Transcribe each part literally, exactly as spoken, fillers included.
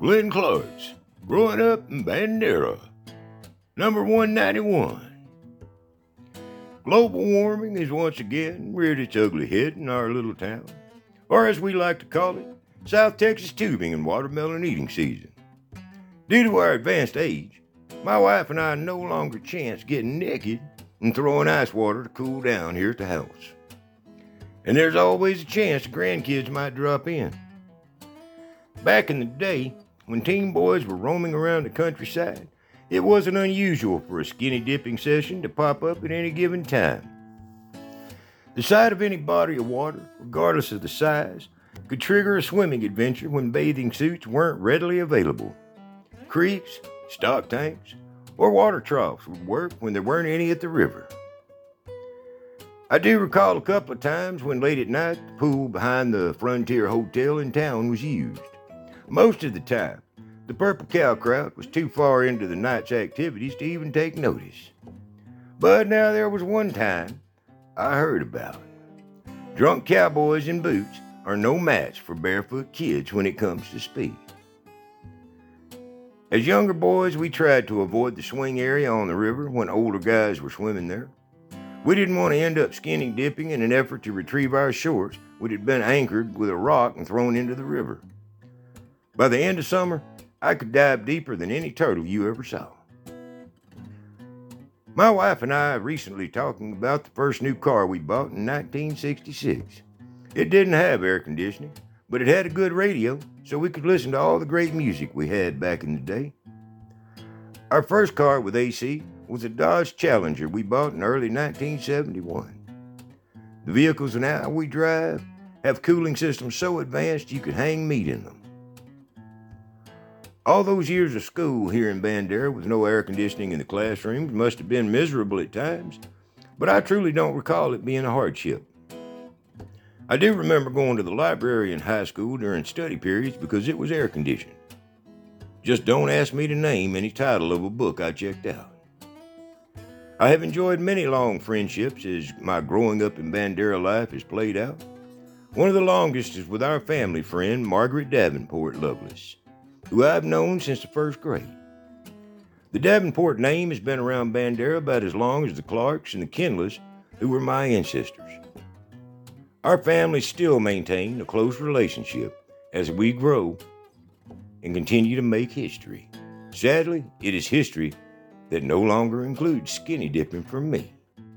Glenn Clark's Growing Up in Bandera, number one ninety-one. Global warming has once again reared its ugly head in our little town, or as we like to call it, South Texas tubing and watermelon eating season. Due to our advanced age, my wife and I no longer chance getting naked and throwing ice water to cool down here at the house. And there's always a chance the grandkids might drop in. Back in the day, when teen boys were roaming around the countryside, it wasn't unusual for a skinny dipping session to pop up at any given time. The sight of any body of water, regardless of the size, could trigger a swimming adventure when bathing suits weren't readily available. Creeks, stock tanks, or water troughs would work when there weren't any at the river. I do recall a couple of times when late at night the pool behind the Frontier Hotel in town was used. Most of the time, the Purple Cow crowd was too far into the night's activities to even take notice. But now there was one time I heard about it. Drunk cowboys in boots are no match for barefoot kids when it comes to speed. As younger boys, we tried to avoid the swing area on the river when older guys were swimming there. We didn't want to end up skinny dipping in an effort to retrieve our shorts, which had been anchored with a rock and thrown into the river. By the end of summer, I could dive deeper than any turtle you ever saw. My wife and I are recently talking about the first new car we bought in nineteen sixty-six. It didn't have air conditioning, but it had a good radio, so we could listen to all the great music we had back in the day. Our first car with A C was a Dodge Challenger we bought in early nineteen seventy-one. The vehicles now we drive have cooling systems so advanced you could hang meat in them. All those years of school here in Bandera with no air conditioning in the classrooms must have been miserable at times, but I truly don't recall it being a hardship. I do remember going to the library in high school during study periods because it was air conditioned. Just don't ask me to name any title of a book I checked out. I have enjoyed many long friendships as my growing up in Bandera life has played out. One of the longest is with our family friend Margaret Davenport Lovelace, who I've known since the first grade. The Davenport name has been around Bandera about as long as the Clarks and the Kinleys, who were my ancestors. Our families still maintain a close relationship as we grow and continue to make history. Sadly, it is history that no longer includes skinny dipping for me.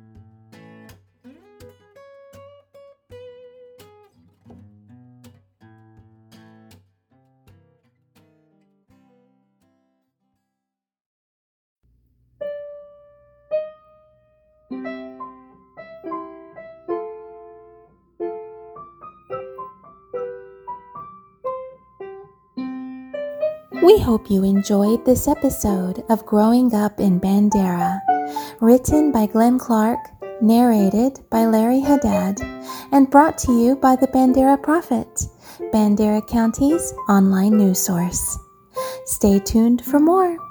We hope you enjoyed this episode of Growing Up in Bandera, written by Glenn Clark, narrated by Larry Haddad, and brought to you by the Bandera Prophet, Bandera County's online news source. Stay tuned for more.